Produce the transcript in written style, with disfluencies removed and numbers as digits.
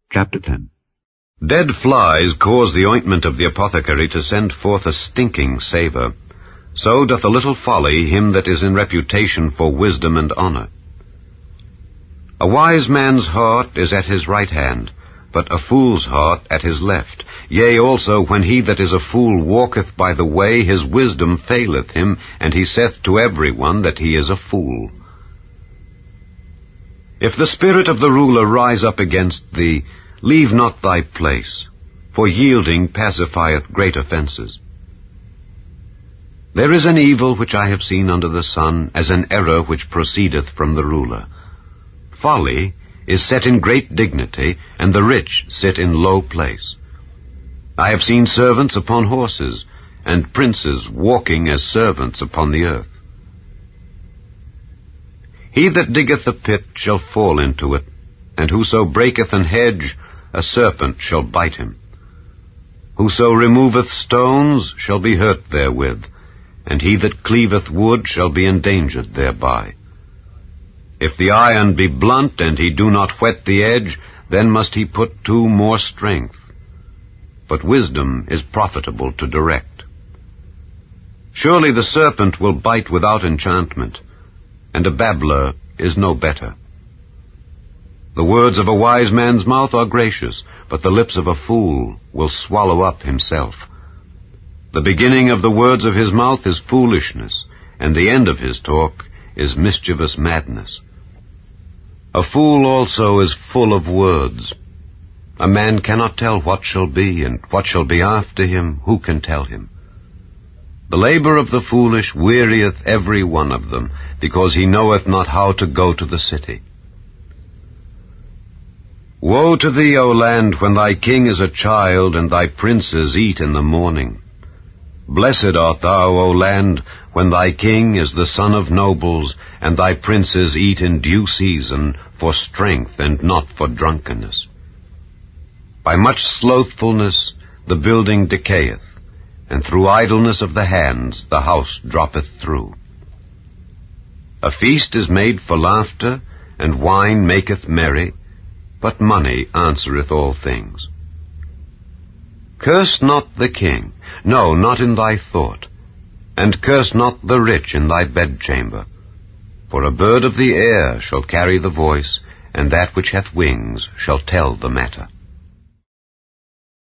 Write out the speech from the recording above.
Chapter 10. Dead flies cause the ointment of the apothecary to send forth a stinking savour. So doth a little folly him that is in reputation for wisdom and honour. A wise man's heart is at his right hand, but a fool's heart at his left. Yea, also, when he that is a fool walketh by the way, his wisdom faileth him, and he saith to every one that he is a fool. If the spirit of the ruler rise up against thee, leave not thy place, for yielding pacifieth great offences. There is an evil which I have seen under the sun, as an error which proceedeth from the ruler. Folly is set in great dignity, and the rich sit in low place. I have seen servants upon horses, and princes walking as servants upon the earth. He that diggeth a pit shall fall into it, and whoso breaketh an hedge, a serpent shall bite him. Whoso removeth stones shall be hurt therewith, and he that cleaveth wood shall be endangered thereby. If the iron be blunt, and he do not whet the edge, then must he put to more strength. But wisdom is profitable to direct. Surely the serpent will bite without enchantment, and a babbler is no better. The words of a wise man's mouth are gracious, but the lips of a fool will swallow up himself. The beginning of the words of his mouth is foolishness, and the end of his talk is mischievous madness. A fool also is full of words. A man cannot tell what shall be, and what shall be after him, who can tell him? The labour of the foolish wearieth every one of them, because he knoweth not how to go to the city. Woe to thee, O land, when thy king is a child, and thy princes eat in the morning. Blessed art thou, O land, when thy king is the son of nobles, and thy princes eat in due season, for strength and not for drunkenness. By much slothfulness the building decayeth, and through idleness of the hands the house droppeth through. A feast is made for laughter, and wine maketh merry, but money answereth all things. Curse not the king, no, not in thy thought, and curse not the rich in thy bedchamber. For a bird of the air shall carry the voice, and that which hath wings shall tell the matter.